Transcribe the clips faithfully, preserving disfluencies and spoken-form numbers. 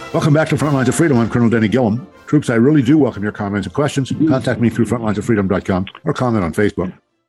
Welcome back to Frontlines of Freedom. I'm Colonel Denny Gilliam. Troops, I really do welcome your comments and questions. Contact me through frontlines of freedom dot com or comment on Facebook.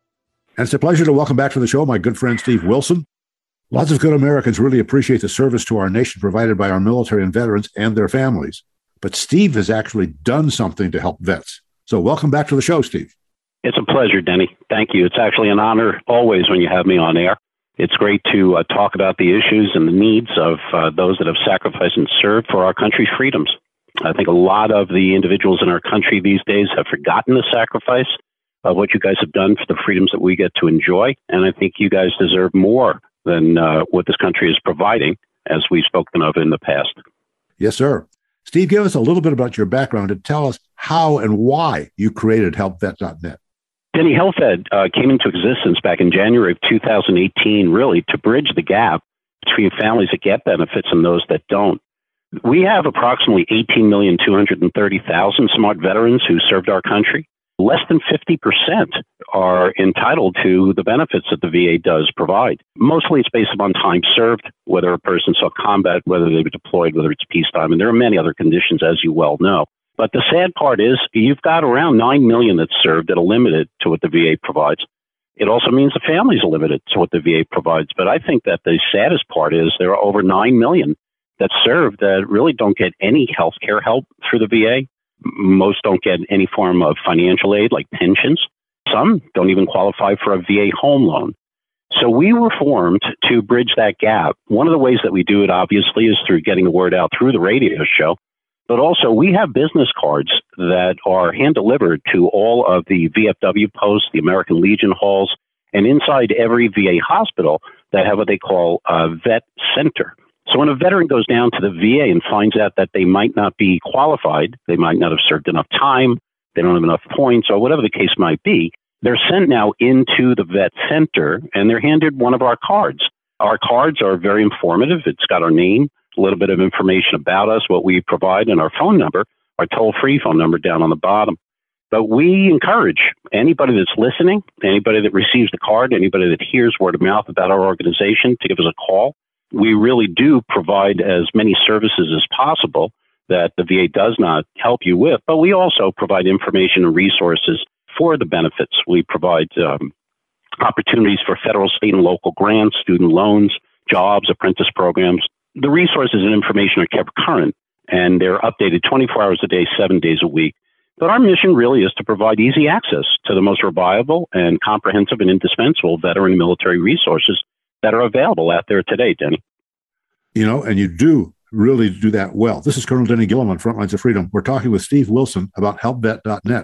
And it's a pleasure to welcome back to the show my good friend Steve Wilson. Lots of good Americans really appreciate the service to our nation provided by our military and veterans and their families. But Steve has actually done something to help vets. So welcome back to the show, Steve. It's a pleasure, Denny. Thank you. It's actually an honor always when you have me on air. It's great to uh, talk about the issues and the needs of uh, those that have sacrificed and served for our country's freedoms. I think a lot of the individuals in our country these days have forgotten the sacrifice of what you guys have done for the freedoms that we get to enjoy. And I think you guys deserve more than uh, what this country is providing, as we've spoken of in the past. Yes, sir. Steve, give us a little bit about your background and tell us how and why you created help vet dot net. Denny, HealthVet uh, came into existence back in January of two thousand eighteen, really, to bridge the gap between families that get benefits and those that don't. We have approximately eighteen million two hundred thirty thousand smart veterans who served our country. Less than fifty percent are entitled to the benefits that the V A does provide. Mostly it's based upon time served, whether a person saw combat, whether they were deployed, whether it's peacetime, and there are many other conditions, as you well know. But the sad part is you've got around nine million that's served that are limited to what the V A provides. It also means the families are limited to what the V A provides. But I think that the saddest part is there are over nine million that serve that really don't get any health care help through the V A. Most don't get any form of financial aid like pensions. Some don't even qualify for a V A home loan. So we were formed to bridge that gap. One of the ways that we do it, obviously, is through getting the word out through the radio show. But also, we have business cards that are hand-delivered to all of the V F W posts, the American Legion halls, and inside every V A hospital that have what they call a vet center. So when a veteran goes down to the V A and finds out that they might not be qualified, they might not have served enough time, they don't have enough points, or whatever the case might be, they're sent now into the vet center, and they're handed one of our cards. Our cards are very informative. It's got our name, a little bit of information about us, what we provide, and our phone number, our toll-free phone number down on the bottom. But we encourage anybody that's listening, anybody that receives the card, anybody that hears word of mouth about our organization to give us a call. We really do provide as many services as possible that the V A does not help you with, but we also provide information and resources for the benefits. We provide um, opportunities for federal, state, and local grants, student loans, jobs, apprentice programs. The resources and information are kept current, and they're updated twenty-four hours a day, seven days a week. But our mission really is to provide easy access to the most reliable and comprehensive and indispensable veteran and military resources that are available out there today, Denny. You know, and you do really do that well. This is Colonel Denny Gilliam on Frontlines of Freedom. We're talking with Steve Wilson about help vet dot net.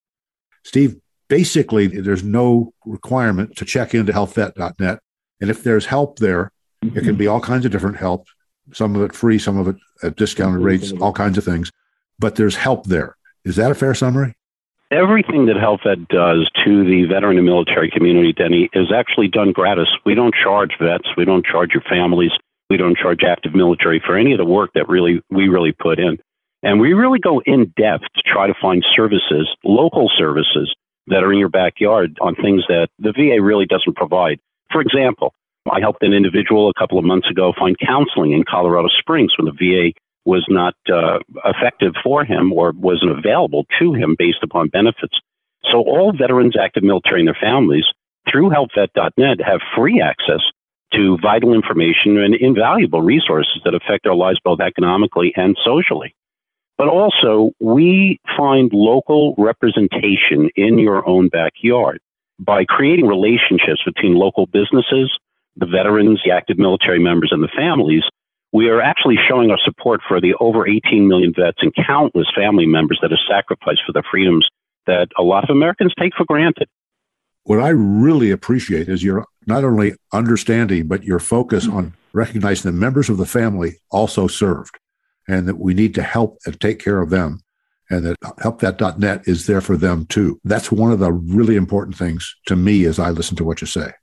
Steve, basically, there's no requirement to check into health vet dot net. And if there's help there, it can be all kinds of different help, some of it free, some of it at discounted rates, all kinds of things. But there's help there. Is that a fair summary? Everything that HealthVet does to the veteran and military community, Denny, is actually done gratis. We don't charge vets. We don't charge your families. We don't charge active military for any of the work that really we really put in. And we really go in depth to try to find services, local services, that are in your backyard on things that the V A really doesn't provide. For example, I helped an individual a couple of months ago find counseling in Colorado Springs when the V A was not uh, effective for him or wasn't available to him based upon benefits. So all veterans, active military, and their families through health vet dot net have free access to vital information and invaluable resources that affect our lives both economically and socially. But also, we find local representation in your own backyard by creating relationships between local businesses, the veterans, the active military members, and the families. We are actually showing our support for the over eighteen million vets and countless family members that have sacrificed for the freedoms that a lot of Americans take for granted. What I really appreciate is your not only understanding, but your focus on recognizing that members of the family also served and that we need to help and take care of them, and that help vet dot net is there for them too. That's one of the really important things to me as I listen to what you say.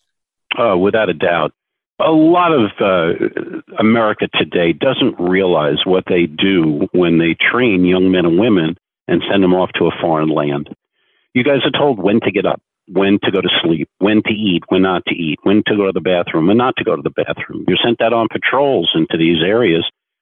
Oh, without a doubt. A lot of uh, America today doesn't realize what they do when they train young men and women and send them off to a foreign land. You guys are told when to get up, when to go to sleep, when to eat, when not to eat, when to go to the bathroom, when not to go to the bathroom. You're sent out on patrols into these areas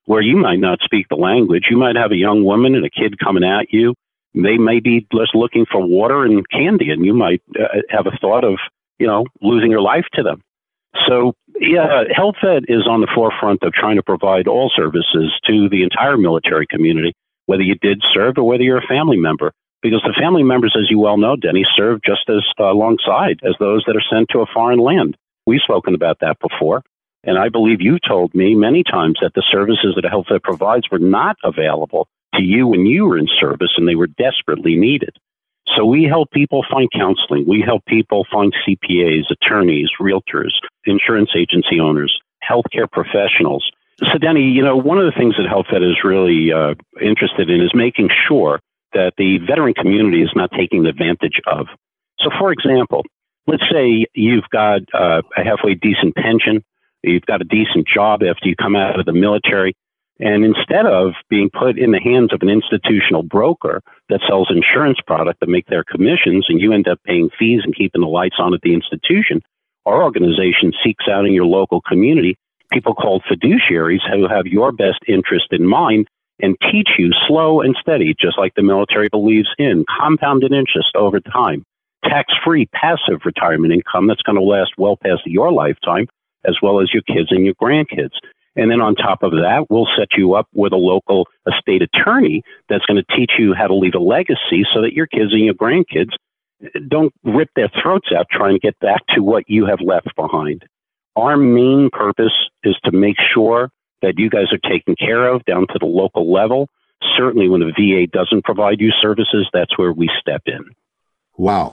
where you might not speak the language. You might have a young woman and a kid coming at you. They may be just looking for water and candy, and you might uh, have a thought of, you know, losing your life to them. So, yeah, HelpVet is on the forefront of trying to provide all services to the entire military community, whether you did serve or whether you're a family member. Because the family members, as you well know, Denny, serve just as uh, alongside as those that are sent to a foreign land. We've spoken about that before. And I believe you told me many times that the services that HelpVet provides were not available to you when you were in service, and they were desperately needed. So we help people find counseling. We help people find C P As, attorneys, realtors, insurance agency owners, healthcare professionals. So, Denny, you know, one of the things that HelpVet is really uh, interested in is making sure that the veteran community is not taken advantage of. So, for example, let's say you've got uh, a halfway decent pension, you've got a decent job after you come out of the military, and instead of being put in the hands of an institutional broker that sells insurance product that make their commissions, and you end up paying fees and keeping the lights on at the institution, our organization seeks out in your local community people called fiduciaries who have your best interest in mind and teach you slow and steady, just like the military believes in, compounded interest over time, tax-free passive retirement income that's going to last well past your lifetime, as well as your kids and your grandkids. And then on top of that, we'll set you up with a local estate attorney that's going to teach you how to leave a legacy so that your kids and your grandkids don't rip their throats out trying to get back to what you have left behind. Our main purpose is to make sure that you guys are taken care of down to the local level. Certainly when the V A doesn't provide you services, that's where we step in. Wow.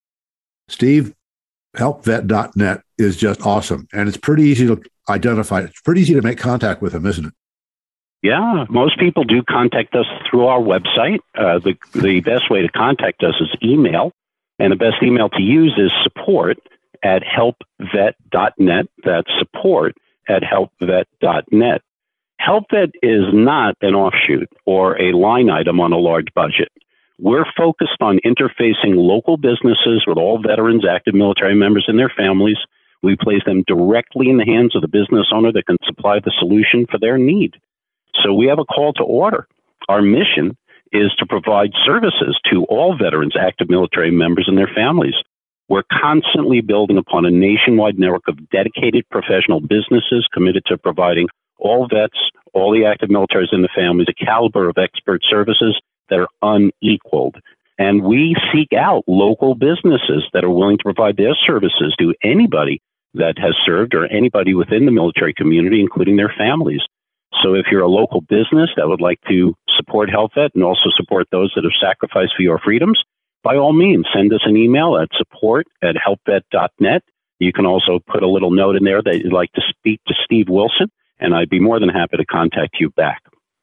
Steve, help vet dot net is just awesome. And it's pretty easy to identify. It's pretty easy to make contact with him, isn't it? Yeah, most people do contact us through our website. Uh, the, the best way to contact us is email. And the best email to use is support at help vet dot net. That's support at help vet dot net. HelpVet is not an offshoot or a line item on a large budget. We're focused on interfacing local businesses with all veterans, active military members, and their families. We place them directly in the hands of the business owner that can supply the solution for their need. So we have a call to order. Our mission is to provide services to all veterans, active military members, and their families. We're constantly building upon a nationwide network of dedicated professional businesses committed to providing all vets, all the active militaries and the families, a caliber of expert services that are unequaled. And we seek out local businesses that are willing to provide their services to anybody that has served or anybody within the military community, including their families. So if you're a local business that would like to support HelpVet and also support those that have sacrificed for your freedoms, by all means, send us an email at support at help vet dot net. You can also put a little note in there that you'd like to speak to Steve Wilson, and I'd be more than happy to contact you back.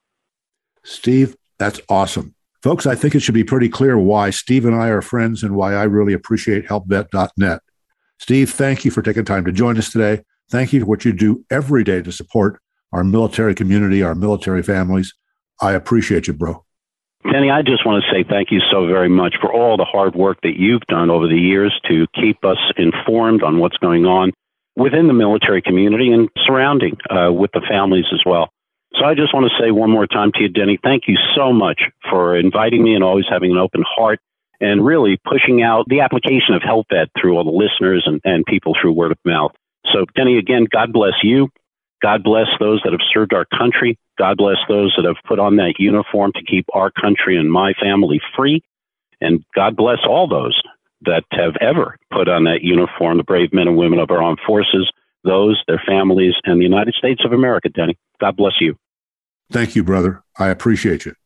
Steve, that's awesome. Folks, I think it should be pretty clear why Steve and I are friends and why I really appreciate help vet dot net. Steve, thank you for taking time to join us today. Thank you for what you do every day to support our military community, our military families. I appreciate you, bro. Kenny, I just want to say thank you so very much for all the hard work that you've done over the years to keep us informed on what's going on within the military community and surrounding uh, with the families as well. So I just want to say one more time to you, Denny, thank you so much for inviting me and always having an open heart and really pushing out the application of HelpVet through all the listeners and, and people through word of mouth. So, Denny, again, God bless you. God bless those that have served our country. God bless those that have put on that uniform to keep our country and my family free. And God bless all those that have ever put on that uniform, the brave men and women of our armed forces, those, their families, and the United States of America, Denny. God bless you. Thank you, brother. I appreciate you.